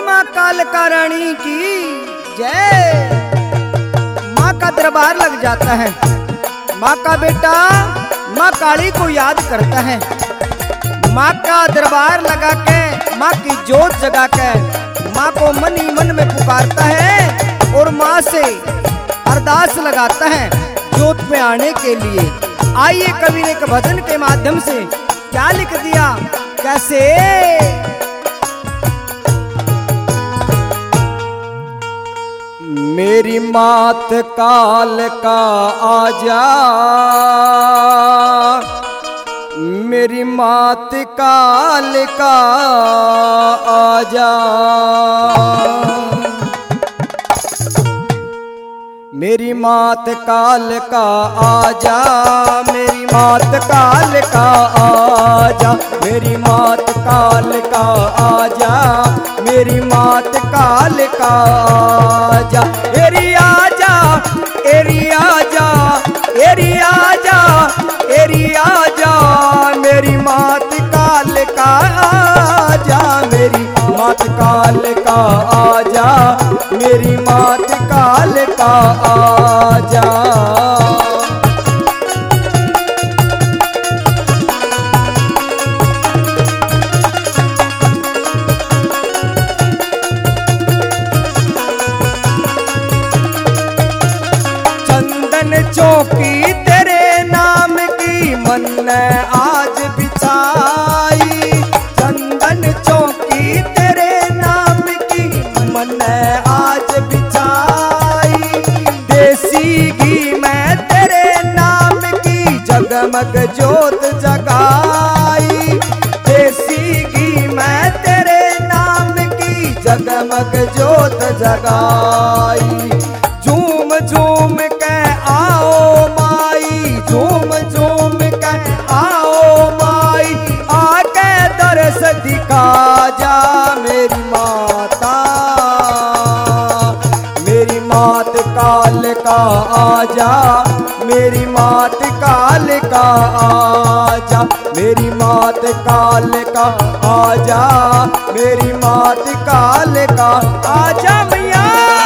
माँ कालिका रानी की जय। माँ का दरबार लग जाता है। माँ का बेटा माँ काली को याद करता है। माँ का दरबार लगा के माँ की जोत जगा के माँ को मन ही मन में पुकारता है और माँ से अरदास लगाता है जोत में आने के लिए। आइए कवि ने एक भजन के माध्यम से क्या लिख दिया, कैसे। मेरी मात कालिका आजा, मेरी मात कालिका आजा, मेरी मात कालिका आजा, मेरी मात कालिका आजा, मेरी मात कालिका आजा, मेरी मात कालिका आजा, एरी आजा, एरी आजा, एरी आजा, एरी आजा, मेरी मात कालिका आजा, मेरी मात कालिका आजा, मेरी मात कालिका आजा। चंदन चौकी तेरे नाम की मन ने आज बिछाई, चंदन चौकी तेरे नाम की मन ने आज बिछाई, देसी घी में तेरे नाम की जगमग जोत जगाई, देसी घी में तेरे नाम की जगमग जोत जगाई। झूम झूम के आओ माई, झूम झूम के आओ माई, आके दर्श दिखा जा मेरी माता, मेरी मात कालिका आजा, मेरी मात कालिका आजा, मेरी मात कालिका आजा, मेरी मात कालिका आजा मैया।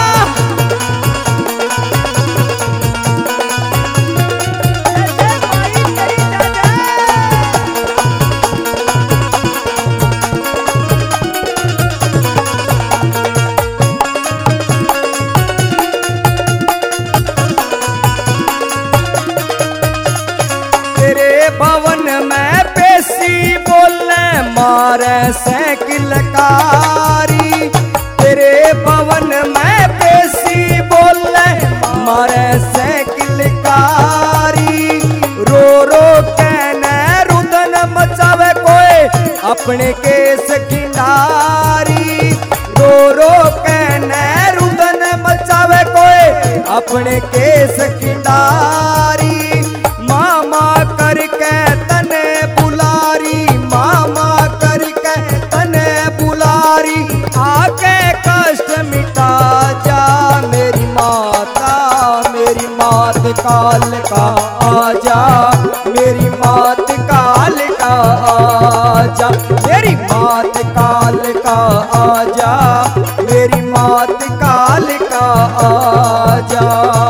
भवन में पेशी बोलने मारे साइकिल कारी, तेरे भवन में पेशी बोलने मारे साइकिल कारी, रो रो कहने रुदन मचावे कोई अपने केस खिंडारी, रो रो कहने रुदन मचावे कोई अपने केस खिंडारी, मामा करके तने बुलारी, मामा करके तने बुलारी, आके कष्ट मिटा जा मेरी माता, मेरी मात कालिका आजा, मेरी मात कालिका आजा, मेरी मात कालिका आजा, मेरी मात कालिका आजा।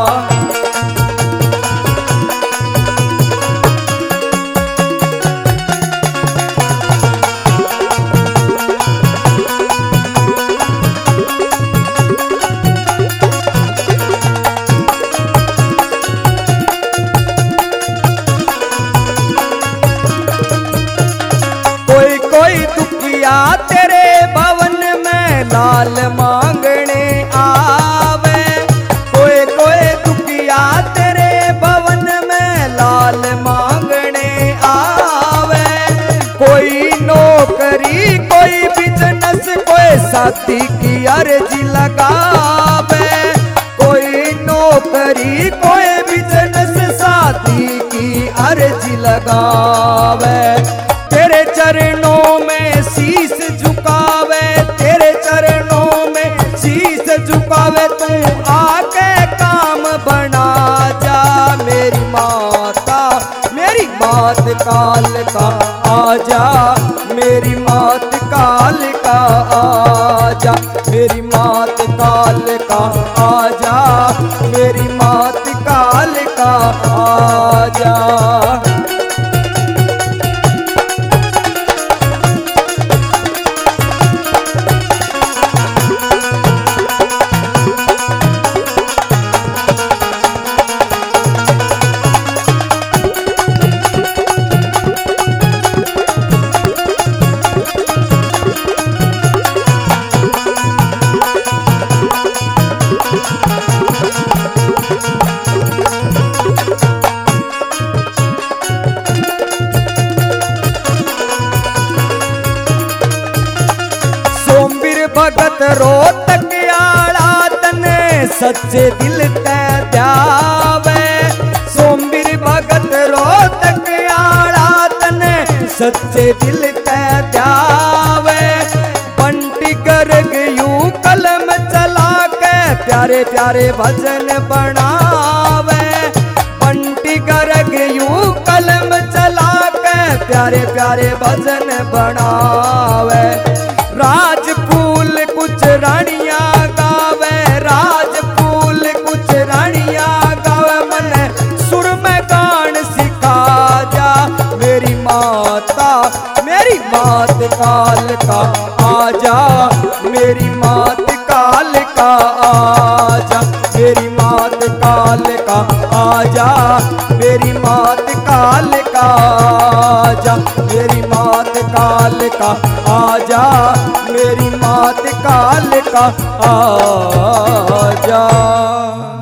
तेरे भवन में लाल मांगने आवे, कोई कोई दुखिया तेरे भवन में लाल मांगने आवे, कोई नौकरी कोई बिजनेस कोई साथी की अर्जी लगावे, कोई नौकरी कोई बिजनेस साथी की अर्जी लगावे, तेरे चरणों में शीश झुकावे, तेरे चरणों में शीश झुकावे, तू आके काम बना जा मेरी माता, मेरी मात कालिका आजा, मेरी मात कालिका का आजा, मेरी मात काल का आजा, मेरी मात काल का आजा। भगत रोतक आड़ा तने सच्चे दिल ते द्यावे, सोमवीर भगत रोतक आड़ा तने सच्चे दिल ते द्यावे। बंटी गर्ग यू कलम चला के प्यारे प्यारे भजन बनावे, बंटी गर्ग यू कलम चला के प्यारे प्यारे भजन बनावे। राजफूल कुछ रानियां गावे, राजफूल कुछ रानियां गावे, मने सुर में गान सिखा जा। मेरी माता मेरी मात काल का आजा, मेरी मात काल का आजा, मेरी मात काल का आजा, मेरी मात काल का आजा, मेरी मात काल का आजा, मेरी मात काल का आजा।